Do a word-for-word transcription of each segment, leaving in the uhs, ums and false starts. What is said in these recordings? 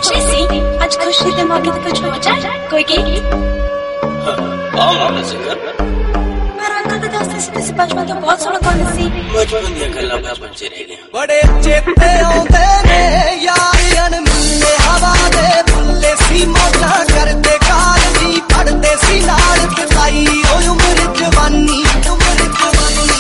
सोच रही सी आज खुशी के मौके पे कुछ हो जाए कोई की हाँ जिक्र मेरा अंकल के दोस्त से किसी बचपन के बहुत सोना कौन सी बचपन दी गल्लां बचपन च रह गया बड़े चेते आउंदे ने यार अनमिले हवा दे फुल्ले सी मौजा करदे काल जी पढ़दे सी नाल बिताई ओ उम्र जवानी उम्र जवानी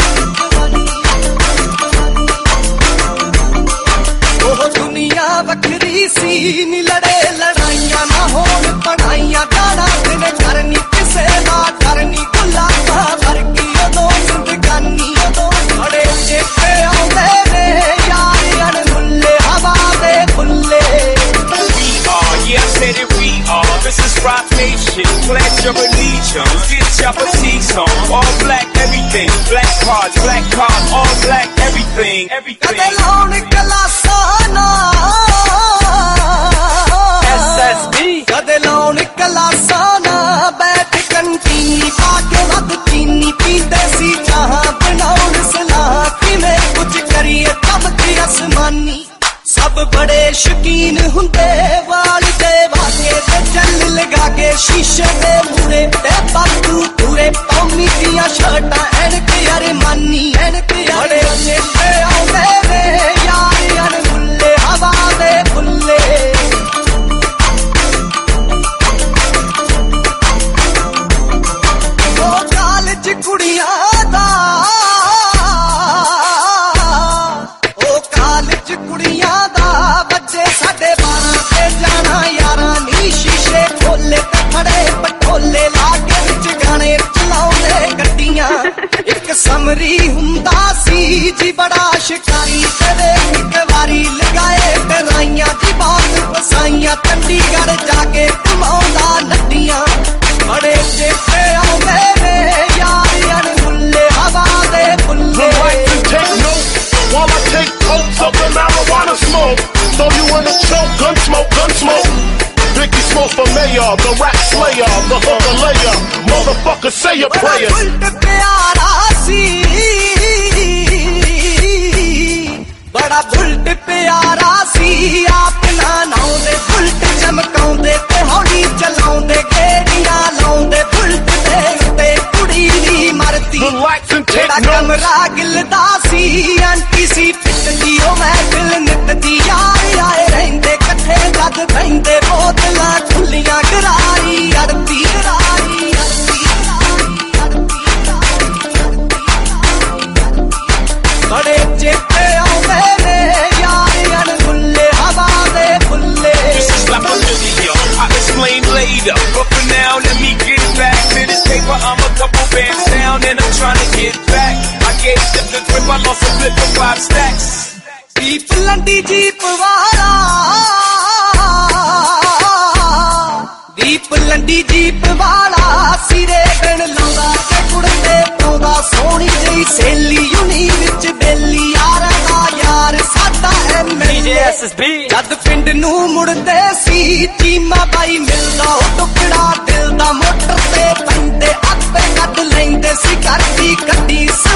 ओ दुनिया वखरी सी नी लड़े लड़ाइयां ना होण पढ़ाइयां जाना दिन करनी किसे ना करनी गुलाबा भर की ओदों जिंदगानी ओदों बड़े चेते आउंदे ने यार अनमुल्ले हवा दे फुल्ले Yeah, I said it, we are. This is Rock Nation. Pledge your allegiance. Get your petite on. All black, everything. Black cards, black cards, all black, everything, everything. Kade laun kalasana S S B Kade laun kalasana baith kanteeni pa ke wad chini peende si chaha banaun salah kive kuch kariye tab ki asmani सब बड़े शकीन हुंदे वाल दे वाके ते चल लगा के शीशे दे मूरे ते बातू पूरे पौमी दियां शर्टां एनक यार मानी एनक बड़े चेते आउंदे ने यार अनमुल्ले हवा दे फुल्ले ओ कॉलेज कुड़ियां दा ओ कॉलेज कुड़ियां बच्चे साढ़े बारह पे जाना यारा नी शीशे खोले ते खड़े पटोले लागे विच गाने चलाउंदे गड्डियां एक समरी हुंदा सी जी बड़ा शिकारी तेरे एक वारी लगाए ते राइयां जी बात फसाइयां चंडीगढ़ जाके घुमाउंदा नड्डियां बड़े चेते आउंदे ने यार अनमुल्ले हवा दे फुल्ले While I take totes of the marijuana smoke, throw you in the choke, gun smoke, gun smoke. Biggie smoke for mayor, the rap slayer, the hooker layer. Motherfucker, say your prayers. Bullet प्यारा सी बड़ा bullet प्यारा सी अपना नाउंदे bullet चमकाउंदे ते हौली चलाउंदे गेड़ियां लाउंदे bullet दे उत्ते कुड़ी नी मरदी जेड़ा कमरा गिलदा सी आंटी सी पिटदी ओ महफिल नितदी यार आए रहिंदे कट्ठे जद बहिंदे बोतलां खुलियां गरारी अड़दी गरारी बड़े चेते आउंदे ने यार अनमुल्ले हवा दे फुल्ले This is like a video. I'll explain later. But for now, let me get back to this paper. I'm a couple bands down and I'm trying to get back. I gave them the grip, I lost a flip for five stacks. Jeep लंडी jeep वाला Deep Landi jeep वाला सिरे गण लाउंदा ते कुड़ते पाउंदा सोहनी जई सहेली uni विच बेली यार दा यार साडा M D J S S B जद पिंड नू मुड़दे सी चीमा बाई मिलदा ओ टुकड़ा दिल दा मोटर ते पैंदे आपे कद लैंदे सी करदी कड्डी